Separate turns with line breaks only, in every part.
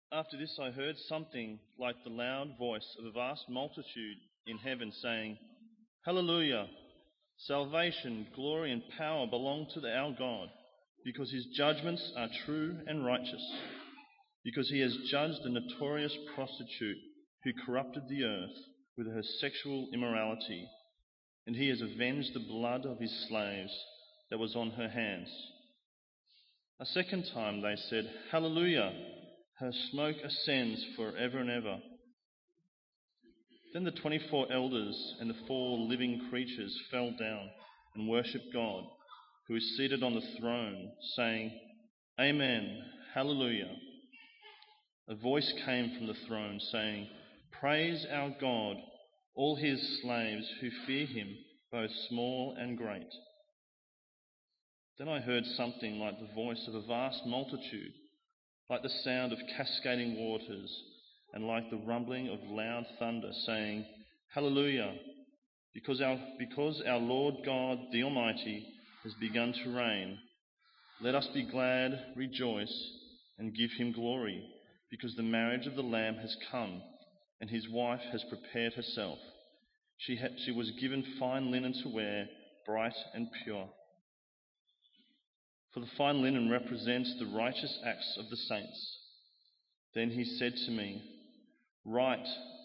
After this I heard something like the loud voice of a vast multitude in heaven saying, Hallelujah! Salvation, glory and power belong to our God, because his judgments are true and righteous, because he has judged the notorious prostitute who corrupted the earth with her sexual immorality, and he has avenged the blood of his slaves that was on her hands. A second time they said, Hallelujah! Her smoke ascends forever and ever. Then the 24 elders and the 4 living creatures fell down and worshipped God, who is seated on the throne, saying, Amen, Hallelujah. A voice came from the throne saying, Praise our God, all his slaves who fear him, both small and great. Then I heard something like the voice of a vast multitude, like the sound of cascading waters, and like the rumbling of loud thunder, saying, Hallelujah, because our Lord God, the Almighty, has begun to reign. Let us be glad, rejoice, and give him glory, because the marriage of the Lamb has come, and his wife has prepared herself. She was given fine linen to wear, bright and pure. For the fine linen represents the righteous acts of the saints. Then he said to me, Write,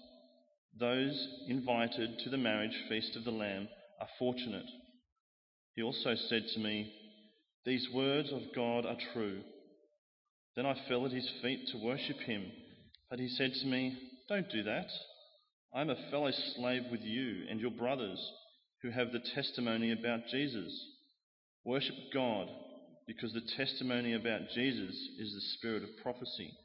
those invited to the marriage feast of the Lamb are fortunate. He also said to me, These words of God are true. Then I fell at his feet to worship him, but he said to me, Don't do that. I am a fellow slave with you and your brothers who have the testimony about Jesus. Worship God, because the testimony about Jesus is the spirit of prophecy.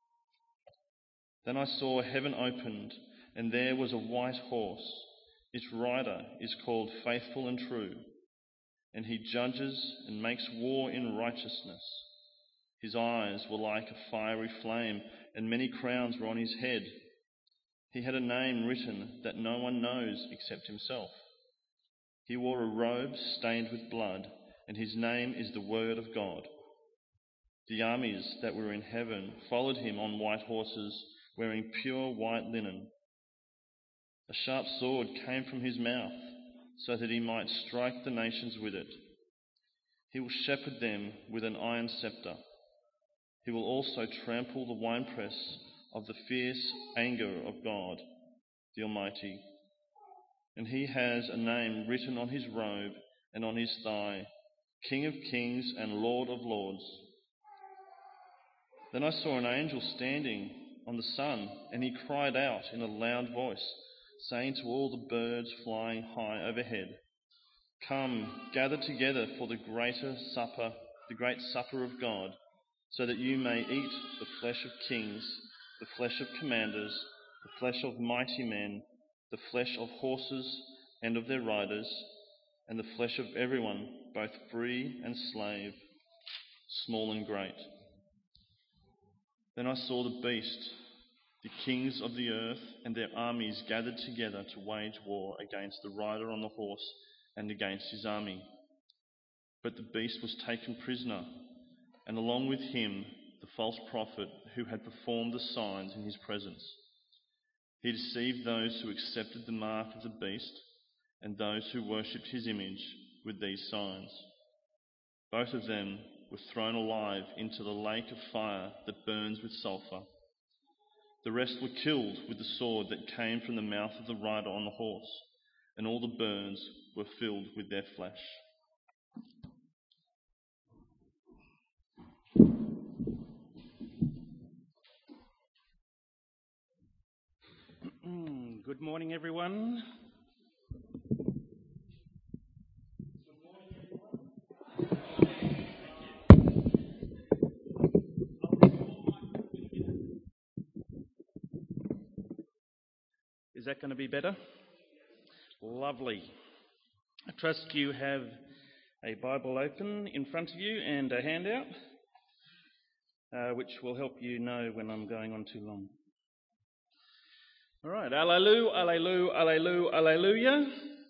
Then I saw heaven opened, and there was a white horse. Its rider is called Faithful and True, and he judges and makes war in righteousness. His eyes were like a fiery flame, and many crowns were on his head. He had a name written that no one knows except himself. He wore a robe stained with blood, and his name is the Word of God. The armies that were in heaven followed him on white horses, wearing pure white linen. A sharp sword came from his mouth, so that he might strike the nations with it. He will shepherd them with an iron scepter. He will also trample the winepress of the fierce anger of God, the Almighty. And he has a name written on his robe and on his thigh, King of Kings and Lord of Lords. Then I saw an angel standing on the sun, and he cried out in a loud voice, saying to all the birds flying high overhead, Come, gather together for the great supper of God, so that you may eat the flesh of kings, the flesh of commanders, the flesh of mighty men, the flesh of horses and of their riders, and the flesh of everyone, both free and slave, small and great. Then I saw the beast, the kings of the earth and their armies gathered together to wage war against the rider on the horse and against his army. But the beast was taken prisoner, and along with him the false prophet who had performed the signs in his presence. He deceived those who accepted the mark of the beast and those who worshipped his image with these signs. Both of them were thrown alive into the lake of fire that burns with sulphur. The rest were killed with the sword that came from the mouth of the rider on the horse, and all the birds were filled with their flesh.
Good morning, everyone. Is that going to be better? Lovely. I trust you have a Bible open in front of you and a handout, which will help you know when I'm going on too long. All right, alleluia, alleluia, alleluia, alleluia.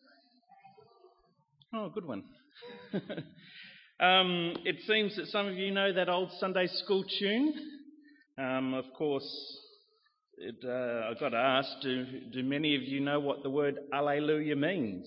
Oh, good one. It seems that some of you know that old Sunday school tune, Of course, I got to ask, do many of you know what the word Alleluia means?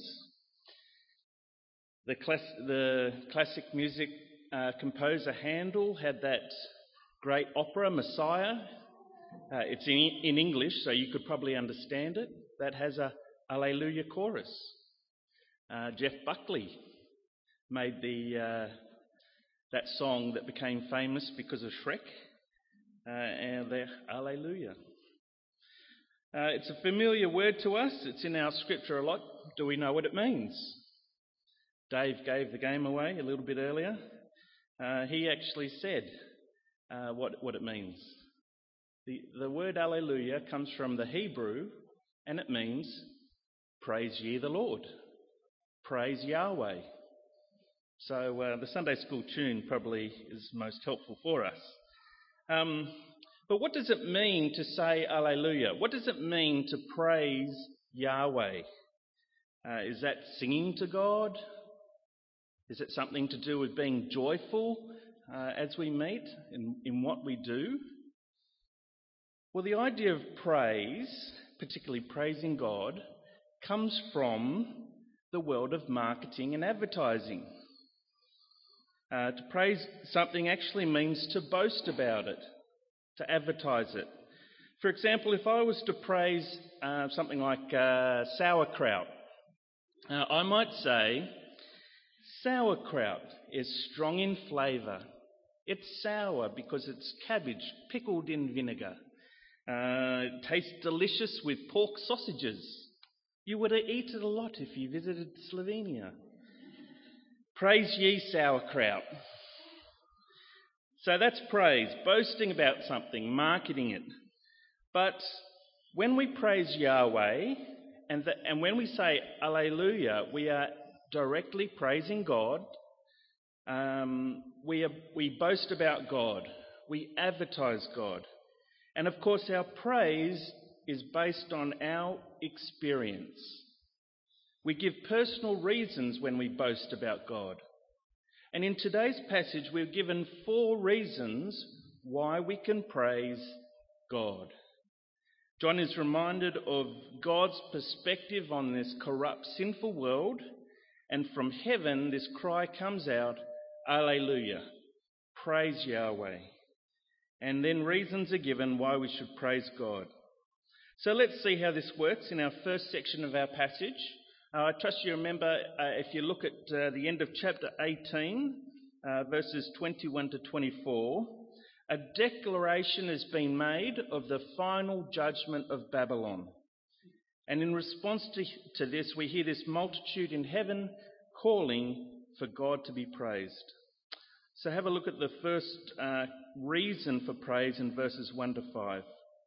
The classic music composer Handel had that great opera, Messiah. It's in English, so you could probably understand it. That has a Alleluia chorus. Jeff Buckley made that song that became famous because of Shrek, and the Alleluia. It's a familiar word to us. It's in our scripture a lot. Do we know what it means? Dave gave the game away a little bit earlier. He actually said what it means. The word Alleluia comes from the Hebrew, and it means praise ye the Lord, praise Yahweh. So the Sunday school tune probably is most helpful for us. But what does it mean to say Alleluia? What does it mean to praise Yahweh? Is that singing to God? Is it something to do with being joyful as we meet in what we do? Well, the idea of praise, particularly praising God, comes from the world of marketing and advertising. To praise something actually means to boast about it, to advertise it. For example, if I was to praise something like sauerkraut, I might say, sauerkraut is strong in flavour. It's sour because it's cabbage pickled in vinegar. It tastes delicious with pork sausages. You would have eaten a lot if you visited Slovenia. Praise ye sauerkraut. So that's praise, boasting about something, marketing it. But when we praise Yahweh and when we say Alleluia, we are directly praising God. We boast about God. We advertise God. And of course, our praise is based on our experience. We give personal reasons when we boast about God. And in today's passage, we're given 4 reasons why we can praise God. John is reminded of God's perspective on this corrupt, sinful world, and from heaven this cry comes out, Alleluia, praise Yahweh. And then reasons are given why we should praise God. So let's see how this works in our first section of our passage. I trust you remember, if you look at the end of chapter 18, verses 21 to 24, a declaration has been made of the final judgment of Babylon. And in response to this, we hear this multitude in heaven calling for God to be praised. So have a look at the first reason for praise in verses 1 to 5.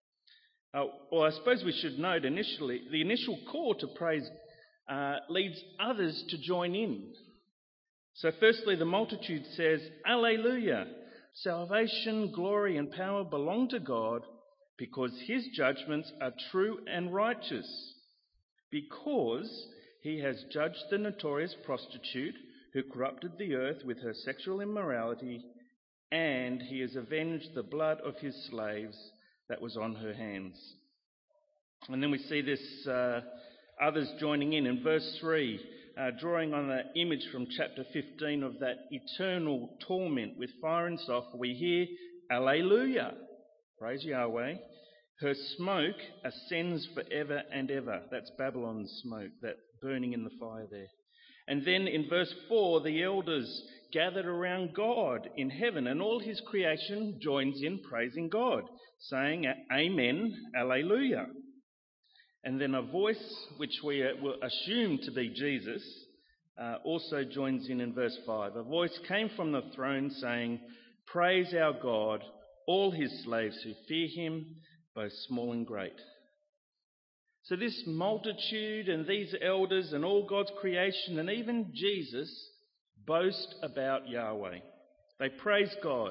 Or I suppose we should note initially, the initial call to praise leads others to join in. So firstly, the multitude says, Alleluia, salvation, glory and power belong to God because his judgments are true and righteous, because he has judged the notorious prostitute who corrupted the earth with her sexual immorality, and he has avenged the blood of his slaves that was on her hands. And then we see this others joining in verse 3, drawing on the image from chapter 15 of that eternal torment with fire and sulphur. We hear, Alleluia, praise Yahweh. Her smoke ascends forever and ever. That's Babylon's smoke, that burning in the fire there. And then in verse 4, the elders gathered around God in heaven, and all his creation joins in praising God, saying, Amen, Alleluia. And then a voice, which we will assume to be Jesus, also joins in verse 5. A voice came from the throne saying, Praise our God, all his slaves who fear him, both small and great. So this multitude and these elders and all God's creation and even Jesus boast about Yahweh. They praise God.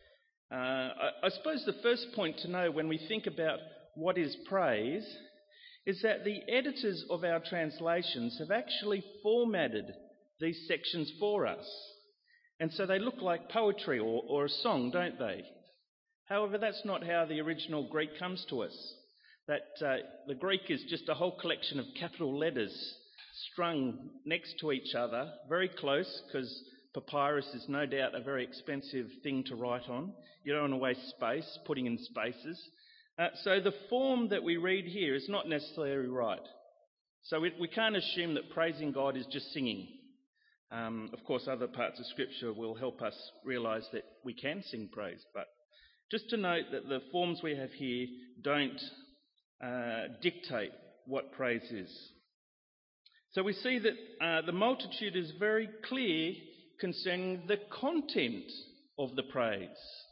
I suppose the first point to know when we think about what is praise is that the editors of our translations have actually formatted these sections for us. And so they look like poetry or a song, don't they? However, that's not how the original Greek comes to us. The Greek is just a whole collection of capital letters strung next to each other, very close, because papyrus is no doubt a very expensive thing to write on. You don't want to waste space, putting in spaces. So the form that we read here is not necessarily right. So we can't assume that praising God is just singing. Of course, other parts of Scripture will help us realise that we can sing praise. But just to note that the forms we have here don't dictate what praise is. So we see that the multitude is very clear concerning the content of the praise.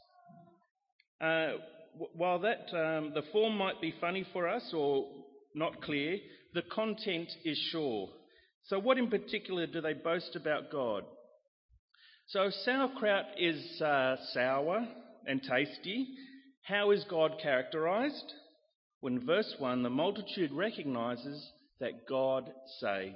While the form might be funny for us or not clear, the content is sure. So what in particular do they boast about God? So if sauerkraut is sour and tasty, how is God characterised? Well, in verse 1, the multitude recognises that God saves.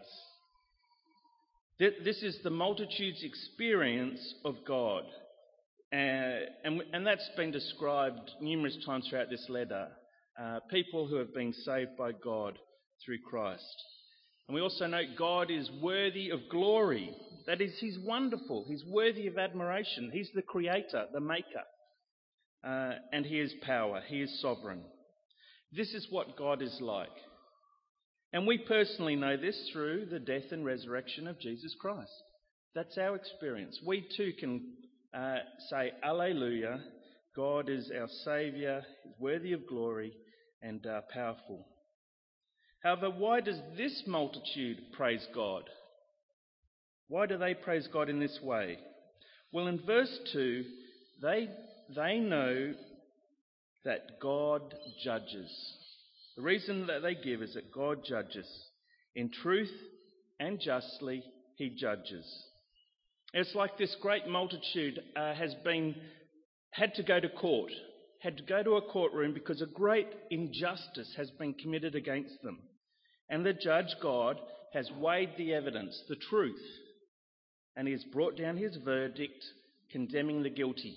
This is the multitude's experience of God. And that's been described numerous times throughout this letter. People who have been saved by God through Christ. And we also note God is worthy of glory. That is, he's wonderful. He's worthy of admiration. He's the creator, the maker. And he is power. He is sovereign. This is what God is like. And we personally know this through the death and resurrection of Jesus Christ. That's our experience. We too can say, Alleluia, God is our Saviour, He's worthy of glory and powerful. However, why does this multitude praise God? Why do they praise God in this way? Well, in verse 2, they know that God judges. The reason that they give is that God judges. In truth and justly, he judges. It's like this great multitude had to go to court, had to go to a courtroom because a great injustice has been committed against them. And the judge, God, has weighed the evidence, the truth, and he has brought down his verdict condemning the guilty.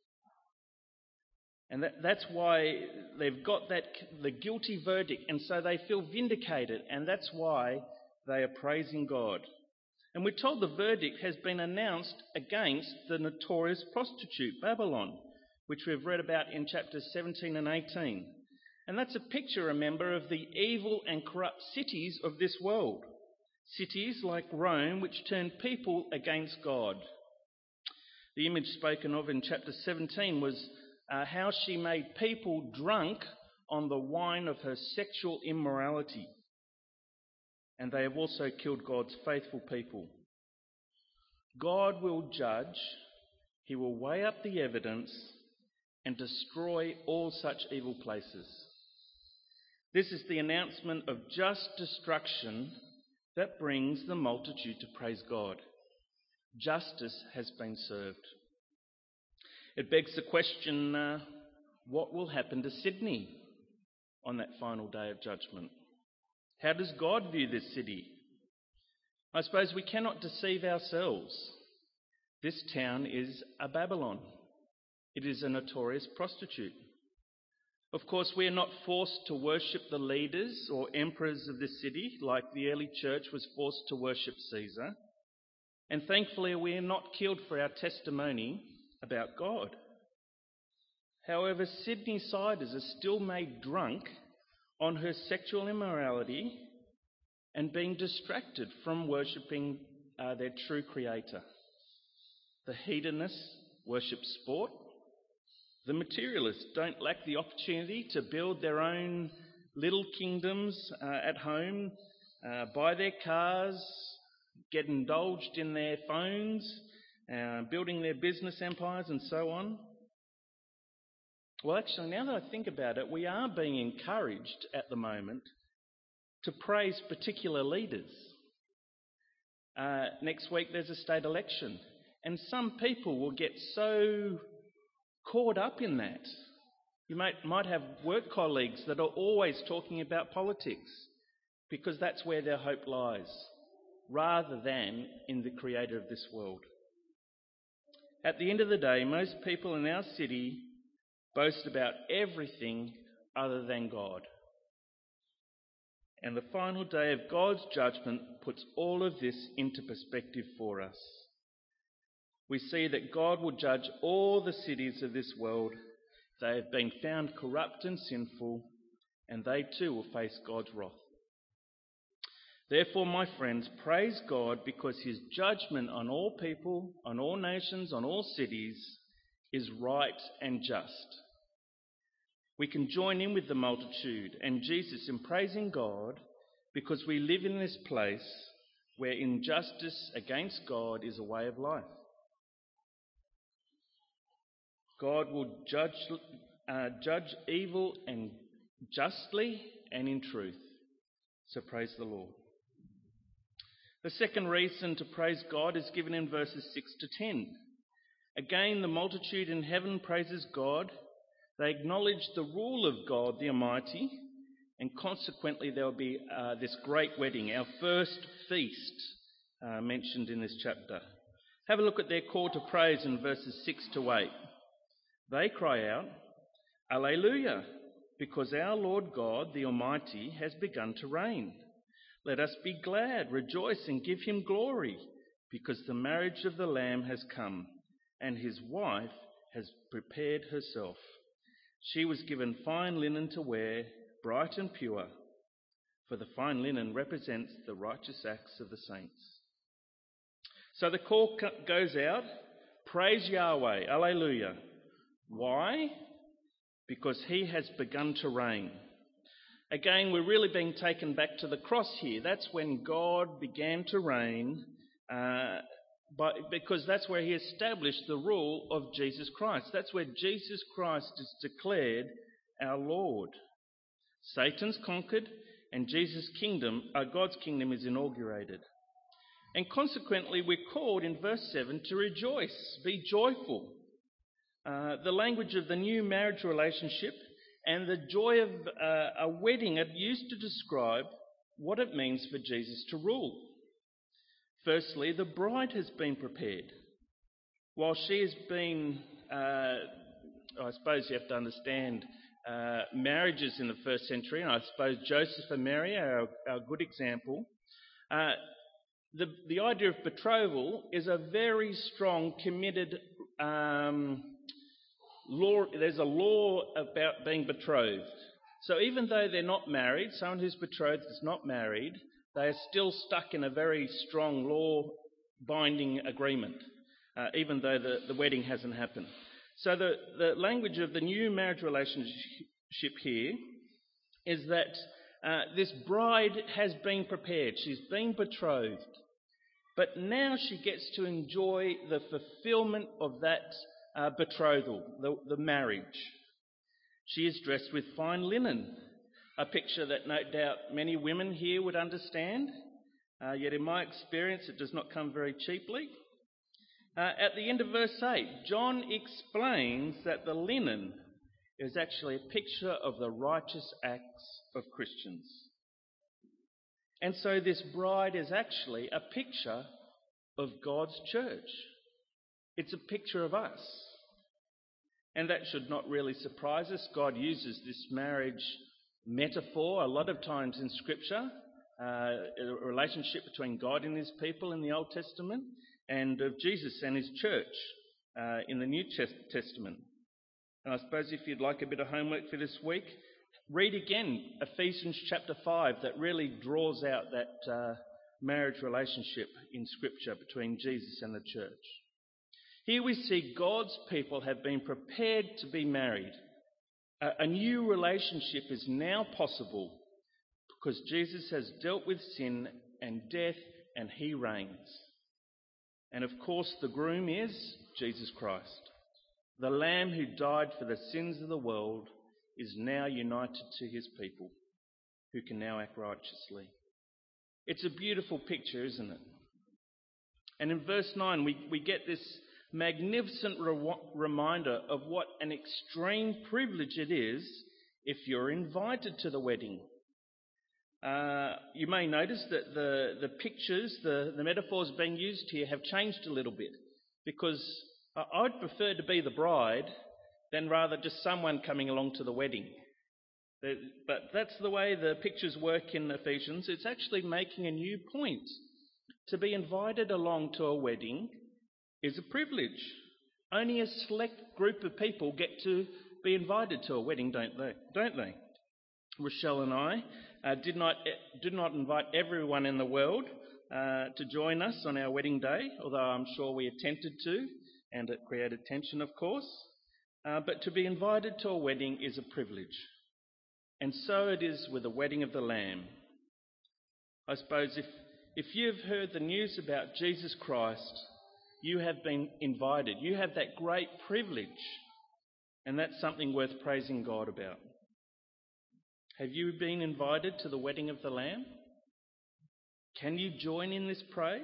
And that's why they've got the guilty verdict, and so they feel vindicated, and that's why they are praising God. And we're told the verdict has been announced against the notorious prostitute, Babylon, which we've read about in chapters 17 and 18. And that's a picture, remember, of the evil and corrupt cities of this world. Cities like Rome, which turn people against God. The image spoken of in chapter 17 was how she made people drunk on the wine of her sexual immorality. And they have also killed God's faithful people. God will judge, he will weigh up the evidence and destroy all such evil places. This is the announcement of just destruction that brings the multitude to praise God. Justice has been served. It begs the question, what will happen to Sydney on that final day of judgment? How does God view this city? I suppose we cannot deceive ourselves. This town is a Babylon. It is a notorious prostitute. Of course, we are not forced to worship the leaders or emperors of this city like the early church was forced to worship Caesar. And thankfully, we are not killed for our testimony about God. However, Sydney-siders are still made drunk on her sexual immorality and being distracted from worshipping their true creator. The hedonists worship sport. The materialists don't lack the opportunity to build their own little kingdoms at home, buy their cars, get indulged in their phones, building their business empires and so on. Well, actually, now that I think about it, we are being encouraged at the moment to praise particular leaders. Next week there's a state election, and some people will get so caught up in that. You might have work colleagues that are always talking about politics because that's where their hope lies, rather than in the creator of this world. At the end of the day, most people in our city boast about everything other than God. And the final day of God's judgment puts all of this into perspective for us. We see that God will judge all the cities of this world. They have been found corrupt and sinful, and they too will face God's wrath. Therefore, my friends, praise God, because his judgment on all people, on all nations, on all cities is right and just. We can join in with the multitude and Jesus in praising God because we live in this place where injustice against God is a way of life. God will judge evil and justly and in truth. So praise the Lord. The second reason to praise God is given in verses 6 to 10. Again, the multitude in heaven praises God. They acknowledge the rule of God the Almighty, and consequently there will be this great wedding, our first feast mentioned in this chapter. Have a look at their call to praise in verses 6 to 8. They cry out, Alleluia, because our Lord God the Almighty has begun to reign. Let us be glad, rejoice and give him glory, because the marriage of the Lamb has come, and his wife has prepared herself. She was given fine linen to wear, bright and pure, for the fine linen represents the righteous acts of the saints. So the call goes out, praise Yahweh, Alleluia. Why? Because he has begun to reign. Again, we're really being taken back to the cross here. That's when God began to reign, because that's where he established the rule of Jesus Christ. That's where Jesus Christ is declared our Lord. Satan's conquered, and Jesus' kingdom, God's kingdom, is inaugurated. And consequently, we're called in verse 7 to rejoice, be joyful. The language of the new marriage relationship and the joy of a wedding are used to describe what it means for Jesus to rule. Firstly, the bride has been prepared. While she has been, I suppose you have to understand marriages in the first century, and I suppose Joseph and Mary are a good example. The idea of betrothal is a very strong, committed law. There's a law about being betrothed. So even though they're not married, someone who's betrothed is not married, they are still stuck in a very strong law-binding agreement, even though the wedding hasn't happened. So the language of the new marriage relationship here is that this bride has been prepared. She's been betrothed. But now she gets to enjoy the fulfillment of that betrothal, the marriage. She is dressed with fine linen, a picture that no doubt many women here would understand, yet in my experience it does not come very cheaply. At the end of verse 8, John explains that the linen is actually a picture of the righteous acts of Christians. And so this bride is actually a picture of God's church. It's a picture of us. And that should not really surprise us. God uses this marriage metaphor a lot of times in Scripture, a relationship between God and his people in the Old Testament, and of Jesus and his church in the New Testament. And I suppose if you'd like a bit of homework for this week, read again Ephesians chapter 5, that really draws out that marriage relationship in Scripture between Jesus and the church. Here we see God's people have been prepared to be married. A new relationship is now possible because Jesus has dealt with sin and death and he reigns. And of course the groom is Jesus Christ. The Lamb who died for the sins of the world is now united to his people who can now act righteously. It's a beautiful picture, isn't it? And in verse 9 we get this magnificent reminder of what an extreme privilege it is if you're invited to the wedding. You may notice that the pictures, the metaphors being used here have changed a little bit, because I'd prefer to be the bride than rather just someone coming along to the wedding. But that's the way the pictures work in Ephesians. It's actually making a new point. To be invited along to a wedding is a privilege. Only a select group of people get to be invited to a wedding, don't they? Rochelle and I did not invite everyone in the world to join us on our wedding day, although I'm sure we attempted to, and it created tension, of course. But to be invited to a wedding is a privilege. And so it is with the wedding of the Lamb. I suppose if you've heard the news about Jesus Christ, you have been invited. You have that great privilege. And that's something worth praising God about. Have you been invited to the wedding of the Lamb? Can you join in this praise?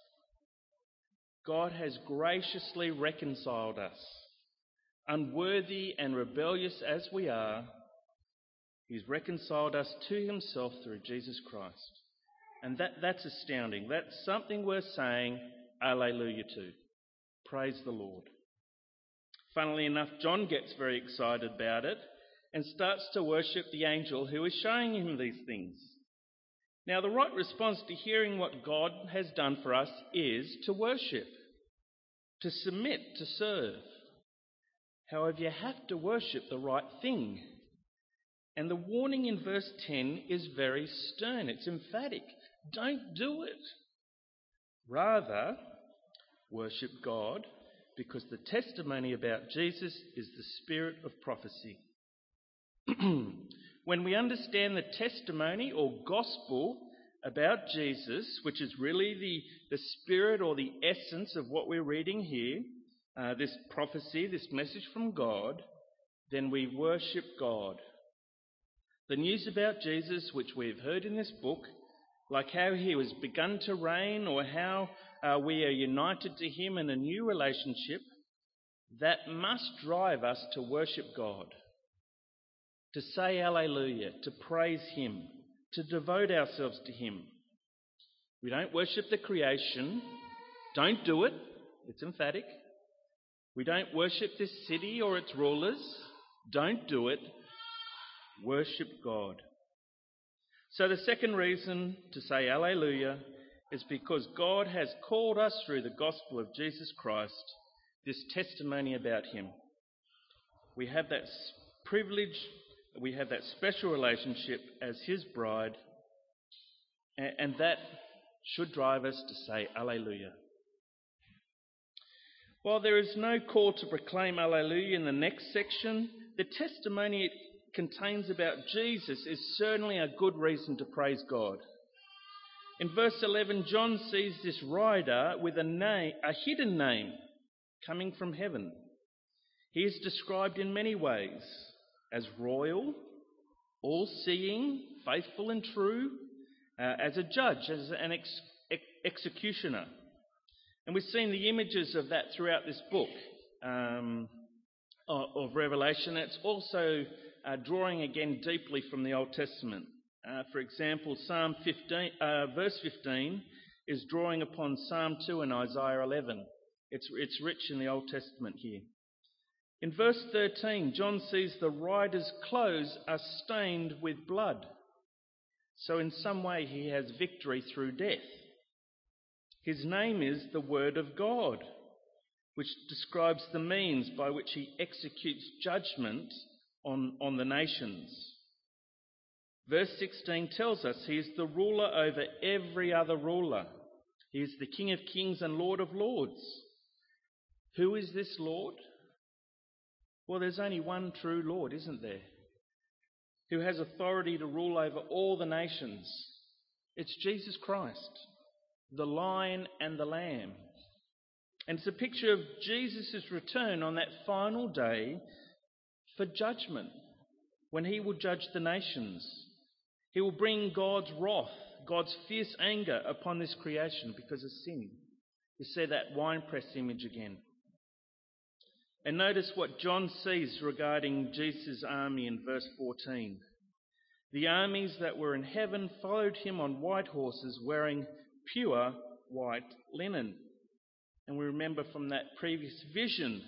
God has graciously reconciled us. Unworthy and rebellious as we are, He's reconciled us to Himself through Jesus Christ. And that's astounding. That's something worth saying Alleluia to. Praise the Lord. Funnily enough, John gets very excited about it and starts to worship the angel who is showing him these things. Now, the right response to hearing what God has done for us is to worship, to submit, to serve. However, you have to worship the right thing. And the warning in verse 10 is very stern. It's emphatic. Don't do it. Rather, worship God, because the testimony about Jesus is the spirit of prophecy. When we understand the testimony or gospel about Jesus, which is really the spirit or the essence of what we're reading here, this prophecy, this message from God, then we worship God. The news about Jesus, which we've heard in this book, like how He was begun to reign or how we are united to Him in a new relationship, that must drive us to worship God, to say Alleluia, to praise Him, to devote ourselves to Him. We don't worship the creation. Don't do it. It's emphatic. We don't worship this city or its rulers. Don't do it. Worship God. So the second reason to say Alleluia is because God has called us through the gospel of Jesus Christ, this testimony about Him. We have that privilege, we have that special relationship as His bride, and that should drive us to say Alleluia. While there is no call to proclaim Alleluia in the next section, the testimony it contains about Jesus is certainly a good reason to praise God. In verse 11, John sees this rider with a hidden name coming from heaven. He is described in many ways as royal, all-seeing, faithful and true, as a judge, as an executioner. And we've seen the images of that throughout this book of Revelation. It's also drawing again deeply from the Old Testament. For example, Psalm 15, verse 15 is drawing upon Psalm 2 and Isaiah 11. It's rich in the Old Testament here. In verse 13, John sees the rider's clothes are stained with blood. So in some way he has victory through death. His name is the Word of God, which describes the means by which he executes judgment on the nations. Verse 16 tells us he is the ruler over every other ruler. He is the King of kings and Lord of lords. Who is this Lord? Well, there's only one true Lord, isn't there? Who has authority to rule over all the nations. It's Jesus Christ, the Lion and the Lamb. And it's a picture of Jesus' return on that final day for judgment, when he will judge the nations. He will bring God's wrath, God's fierce anger upon this creation because of sin. You see that winepress image again. And notice what John sees regarding Jesus' army in verse 14. The armies that were in heaven followed him on white horses wearing pure white linen. And we remember from that previous vision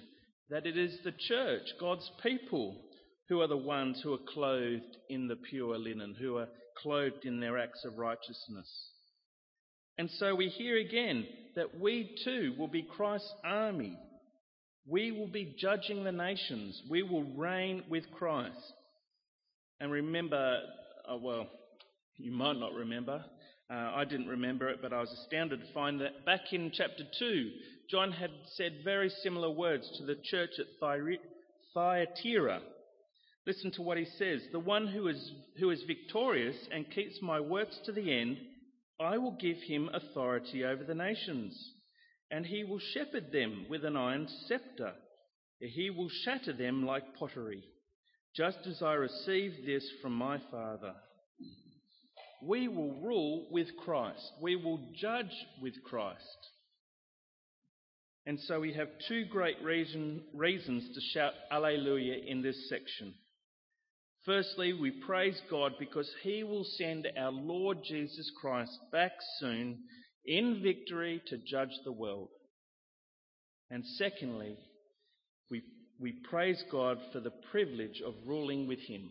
that it is the church, God's people, who are the ones who are clothed in the pure linen, who are clothed in their acts of righteousness. And so we hear again that we too will be Christ's army. We will be judging the nations. We will reign with Christ. And remember, you might not remember. I didn't remember it, but I was astounded to find that back in chapter 2, John had said very similar words to the church at Thyatira. Listen to what he says. The one who is victorious and keeps my works to the end, I will give him authority over the nations, and he will shepherd them with an iron scepter. He will shatter them like pottery, just as I received this from my Father. We will rule with Christ. We will judge with Christ. And so we have two great reasons to shout Alleluia in this section. Firstly, we praise God because he will send our Lord Jesus Christ back soon in victory to judge the world. And secondly, we praise God for the privilege of ruling with him.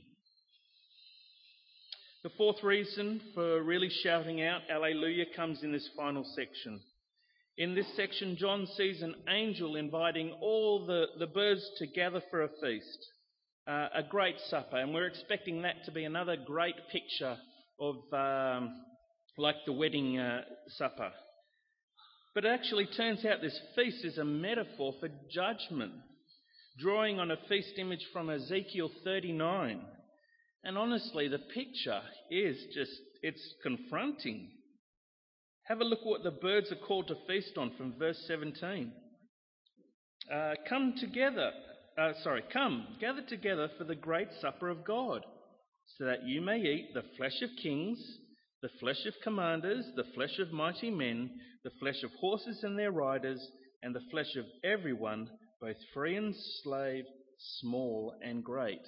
The fourth reason for really shouting out Alleluia comes in this final section. In this section, John sees an angel inviting all the birds to gather for a feast, a great supper, and we're expecting that to be another great picture of like the wedding supper. But it actually turns out this feast is a metaphor for judgment, drawing on a feast image from Ezekiel 39. And honestly, the picture is it's confronting. Have a look at what the birds are called to feast on from verse 17. Come, gather together for the great supper of God, so that you may eat the flesh of kings, the flesh of commanders, the flesh of mighty men, the flesh of horses and their riders, and the flesh of everyone, both free and slave, small and great.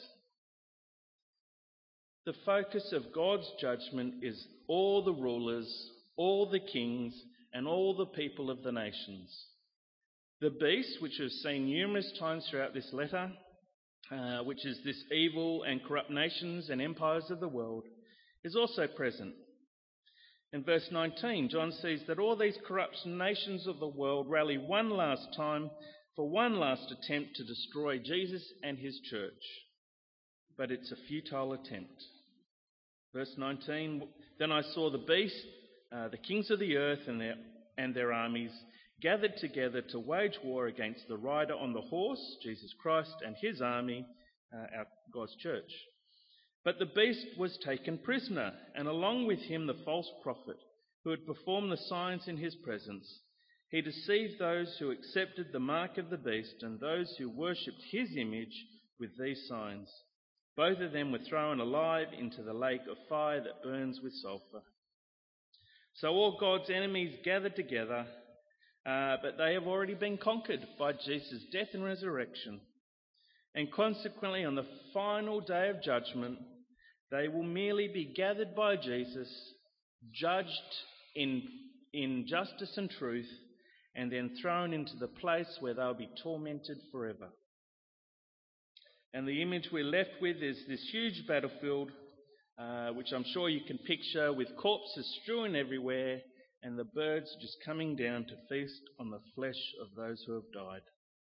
The focus of God's judgment is all the rulers, all the kings, and all the people of the nations. The beast, which we've seen numerous times throughout this letter, which is this evil and corrupt nations and empires of the world, is also present. In verse 19, John sees that all these corrupt nations of the world rally one last time for one last attempt to destroy Jesus and his church. But it's a futile attempt. Verse 19, then I saw the beast, the kings of the earth and their armies, gathered together to wage war against the rider on the horse, Jesus Christ, and his army, our God's church. But the beast was taken prisoner, and along with him the false prophet, who had performed the signs in his presence. He deceived those who accepted the mark of the beast and those who worshipped his image with these signs. Both of them were thrown alive into the lake of fire that burns with sulphur. So all God's enemies gathered together, but they have already been conquered by Jesus' death and resurrection. And consequently, on the final day of judgment, they will merely be gathered by Jesus, judged in justice and truth, and then thrown into the place where they'll be tormented forever. And the image we're left with is this huge battlefield, which I'm sure you can picture, with corpses strewn everywhere and the birds just coming down to feast on the flesh of those who have died.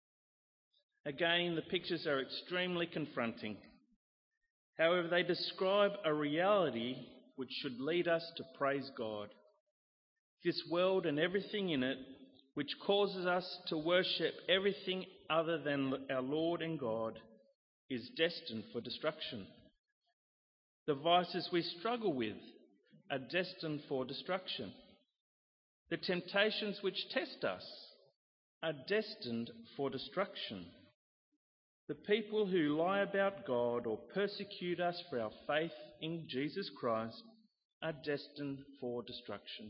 Again, the pictures are extremely confronting. However, they describe a reality which should lead us to praise God. This world and everything in it, which causes us to worship everything other than our Lord and God, is destined for destruction. The vices we struggle with are destined for destruction. The temptations which test us are destined for destruction. The people who lie about God or persecute us for our faith in Jesus Christ are destined for destruction.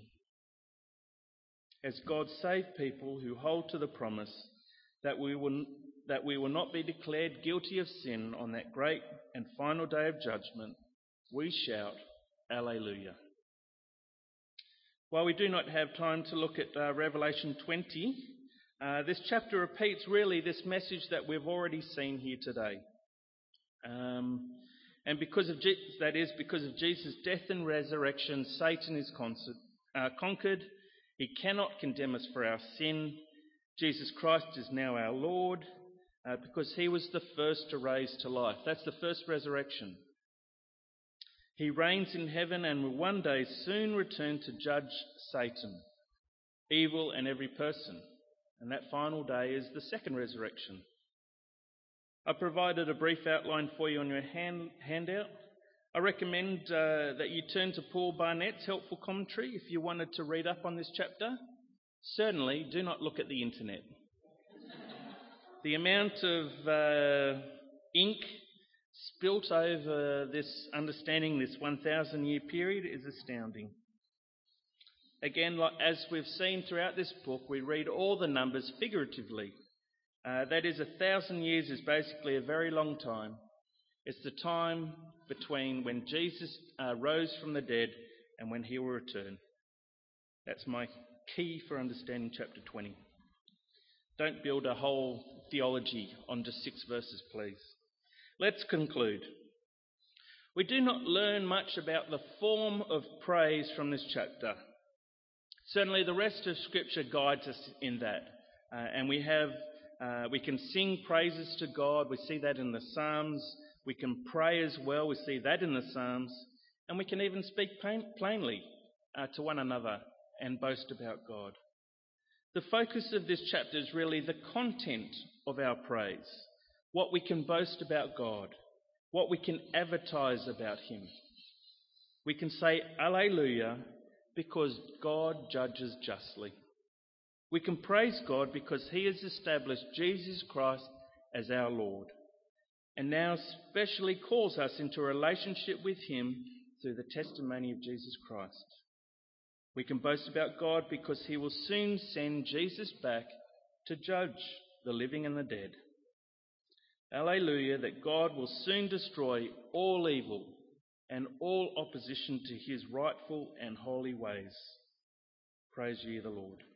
As God's saved people who hold to the promise that we will not be declared guilty of sin on that great and final day of judgment, we shout, Alleluia. While we do not have time to look at Revelation 20, This chapter repeats really this message that we've already seen here today. And because of Jesus' death and resurrection, Satan is conquered. He cannot condemn us for our sin. Jesus Christ is now our Lord because he was the first to raise to life. That's the first resurrection. He reigns in heaven and will one day soon return to judge Satan, evil and every person. And that final day is the second resurrection. I provided a brief outline for you on your handout. I recommend that you turn to Paul Barnett's helpful commentary if you wanted to read up on this chapter. Certainly, do not look at the internet. The amount of ink spilt over this 1,000-year period is astounding. Again, as we've seen throughout this book, we read all the numbers figuratively. That is, 1,000 years is basically a very long time. It's the time between when Jesus rose from the dead and when he will return. That's my key for understanding chapter 20. Don't build a whole theology on just 6 verses, please. Let's conclude. We do not learn much about the form of praise from this chapter. Certainly the rest of Scripture guides us in that. And we can sing praises to God. We see that in the Psalms. We can pray as well. We see that in the Psalms. And we can even speak plainly to one another and boast about God. The focus of this chapter is really the content of our praise. What we can boast about God. What we can advertise about him. We can say Alleluia because God judges justly. We can praise God because he has established Jesus Christ as our Lord and now specially calls us into a relationship with him through the testimony of Jesus Christ. We can boast about God because he will soon send Jesus back to judge the living and the dead. Alleluia, that God will soon destroy all evil and all opposition to his rightful and holy ways. Praise ye the Lord.